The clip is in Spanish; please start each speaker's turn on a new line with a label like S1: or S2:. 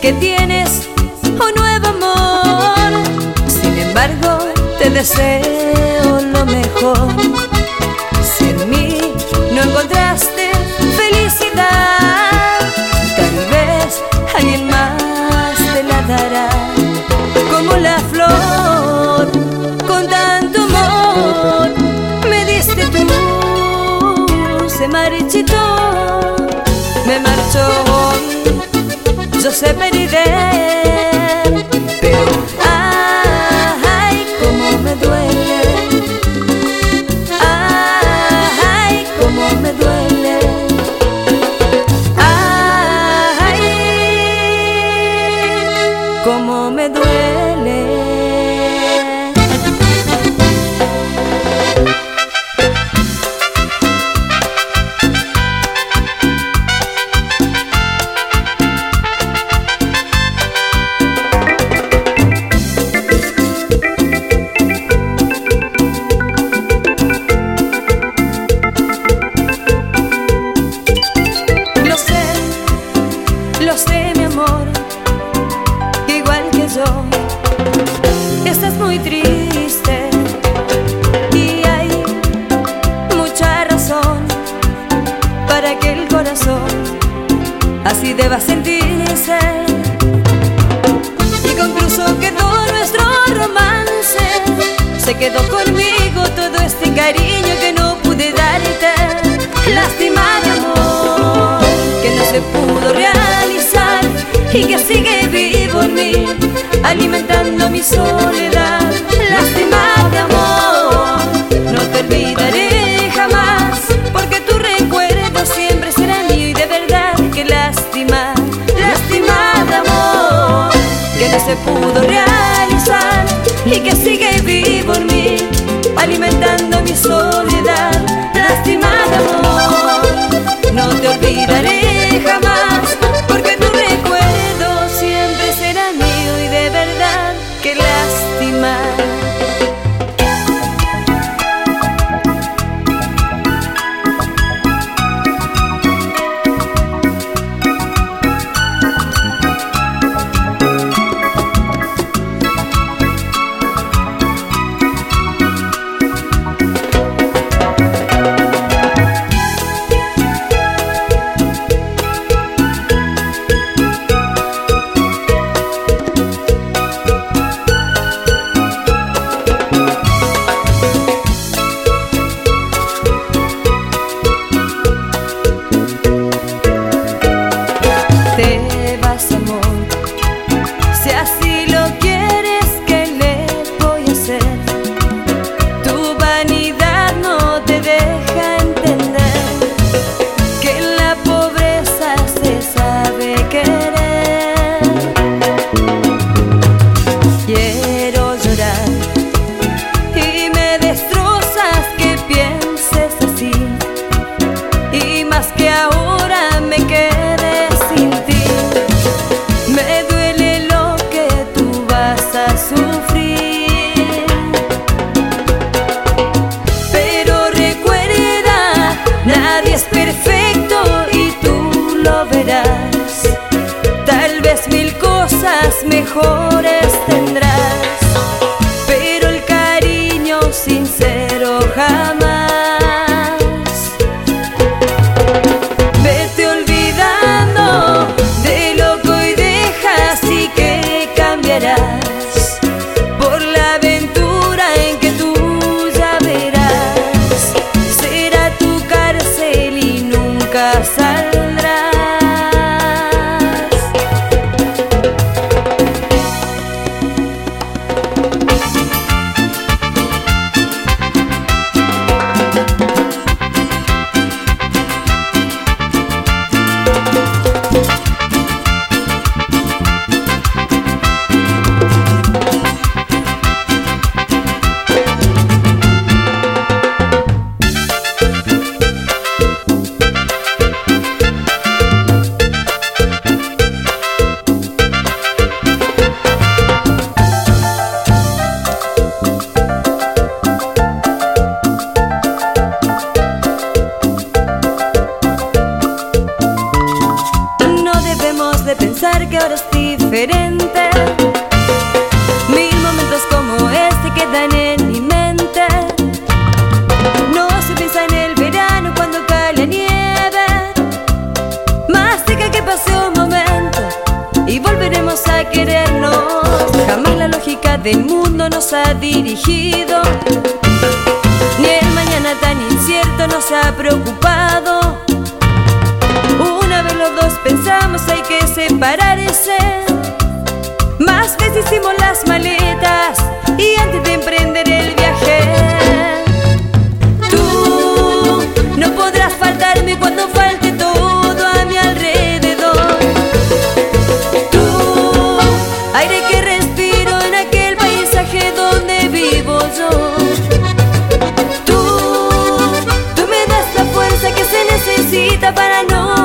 S1: que tienes un nuevo amor. Sin embargo, te deseo lo mejor. Si en mí no encontraste felicidad, tal vez alguien más te la dará. Como la flor, con tanto amor me diste tú, se marchitó, me marchó. Yo sé perder, pero ay, cómo me duele. Ay, cómo me duele. Ay, cómo me duele. Lo sé, mi amor, que igual que yo estás muy triste y hay mucha razón para que el corazón así deba sentirse. Y concluso quedó nuestro romance, se quedó conmigo todo este cariño que no pude darte. Lástima de amor que no se pudo realizar y que sigue vivo en mí, alimentando mi soledad. Lástima de amor, no te olvidaré jamás, porque tu recuerdo siempre será mío. Y de verdad que lástima, lástima de amor que no se pudo realizar y que sigue vivo en mí, alimentando mi soledad. Lástima de amor, no te olvidaré jamás, porque tu recuerdo siempre será mío. Y de verdad que lástima. Te vas, amor, si así lo quieres, ¿qué le voy a hacer? Tu vanidad no te deja entender que en la pobreza se sabe querer. Quiero llorar y me destrozas que pienses así, y más que ahora me quedé sin ti. Me duele lo que tú vas a sufrir, pero recuerda, nadie es perfecto y tú lo verás. Tal vez mil cosas mejores tendrás, pero el cariño sincero jamás. Vete olvidando de lo que hoy dejas y que cambiarás por la aventura en que tú ya verás. Será tu cárcel y nunca saldrás. pensar que ahora estoy diferente. Mil momentos como este quedan en mi mente. No se piensa en el verano cuando cae la nieve. Más cerca que pase un momento y volveremos a querernos. Jamás la lógica del mundo nos ha dirigido, ni el mañana tan incierto nos ha preocupado. Una vez los dos pensamos hay que separarse. Más veces hicimos las maletas y antes de emprender el viaje. Tú no podrás faltarme cuando falte todo a mi alrededor. Tú, aire que respiro en aquel paisaje donde vivo yo. Tú me das la fuerza que se necesita para no